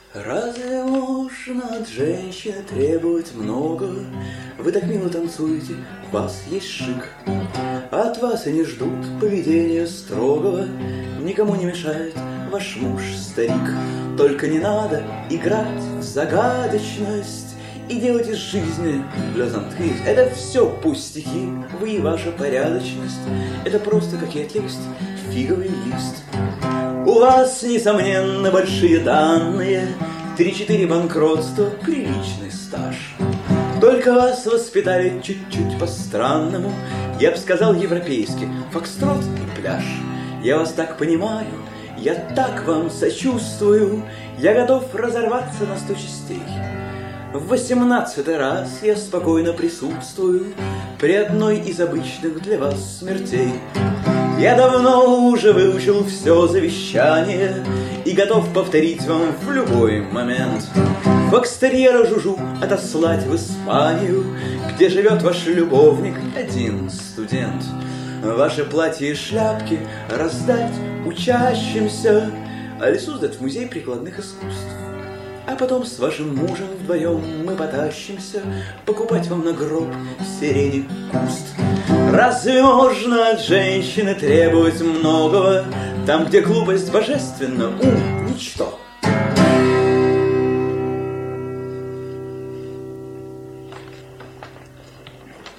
Разве можно от женщины требовать многого? Вы так мило танцуете, у вас есть шик. От вас и не ждут поведения строгого. Никому не мешает ваш муж старик. Только не надо играть в загадочность и делать из жизни плезантри. Это все пустяки, вы и ваша порядочность. Это просто кокетливость, фиговый лист. У вас, несомненно, большие данные, 3-4 банкротства, приличный стаж. Только вас воспитали чуть-чуть по-странному, я бы сказал европейски, фокстрот и пляж. Я вас так понимаю, я так вам сочувствую, я готов разорваться на 100 частей. В 18-й раз я спокойно присутствую при одной из обычных для вас смертей. Я давно уже выучил все завещание и готов повторить вам в любой момент. Фокстерьера Жужу отослать в Испанию, где живет ваш любовник, один студент. Ваши платья и шляпки раздать учащимся, а лесу сдать в музей прикладных искусств. А потом с вашим мужем вдвоем мы потащимся покупать вам на гроб сирени куст. Разве можно от женщины требовать многого, там, где глупость божественна, ум — ничто?